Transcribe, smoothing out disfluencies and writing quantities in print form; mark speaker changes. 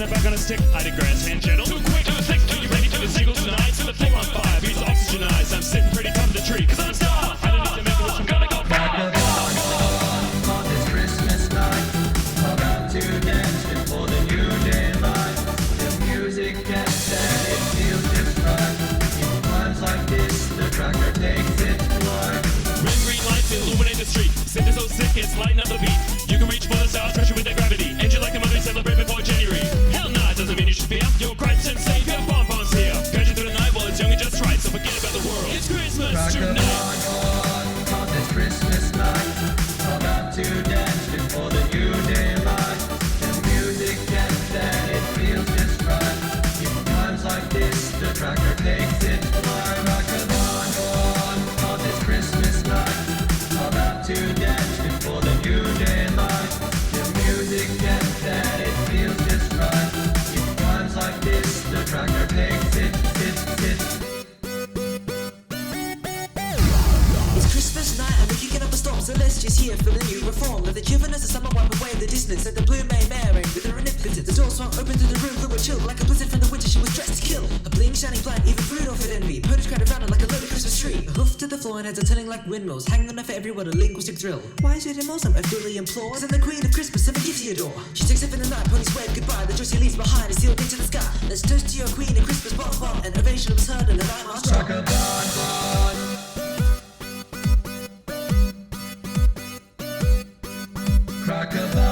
Speaker 1: it back on a stick. I digress, hand channel. Too quick, too thick, too you ready for the single tonight? Till the floor on fire, beats oxygenized. I'm sitting pretty top of the tree, cause I'm a star. I don't need to make a wish, I'm gonna go far.
Speaker 2: On this Christmas night, about to dance before the new daylight. The music gets set, it feels just right. In times like this, the tracker takes its flight.
Speaker 1: Red green lights illuminate the street. Sit so sick, it's lighting up the beat. You can reach for the stars, pressure with the gravity. Angel like a mother, celebrate before January. Hell nah, it doesn't mean you should fear. Your Christ and Savior, bonbons here. Guide you through the night while it's young and just right. So forget about the world. It's Christmas
Speaker 2: Crack
Speaker 1: tonight.
Speaker 2: on this Christmas night, about to dance before the new daylight. The music gets set, it feels just right. In times like this, the tracker takes its flight. Rock on this Christmas night, about to dance before the new daylight. The music gets set, it feels just right. In times like this, the tracker takes its.
Speaker 3: It's Christmas night and we're kicking up a storm, so let's just hear for the new reform. Let the children as the summer wipe away the distance. Let the blue May Mary with her omnipotent. The door swung open to the room, we were chilled like a blizzard from the winter. She was dressed to kill. A bling shining blind, even Rudolph had envy. Ponies crowded around her like a loaded Christmas tree. A hoof to the floor and heads are turning like windmills, hanging on her for everyone, a linguistic thrill. Why is it emotion? I duly implore. And the queen of Christmas, never gives you a door. She takes it in the night, ponies wave goodbye. The joy she leaves behind is sealed into the sky. Let's toast to your queen of Christmas, bon. An ovation was heard and the night marched on.
Speaker 2: Crack a